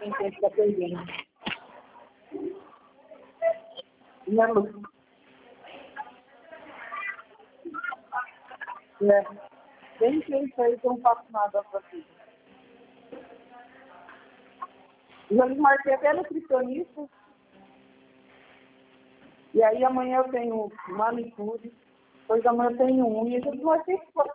quem tem que estar perdendo. Minha luz. Bem que isso aí que eu não faço nada pra ti. Já marquei até nutricionista. E aí amanhã eu tenho manicure. Depois amanhã eu tenho unha. Eu já marquei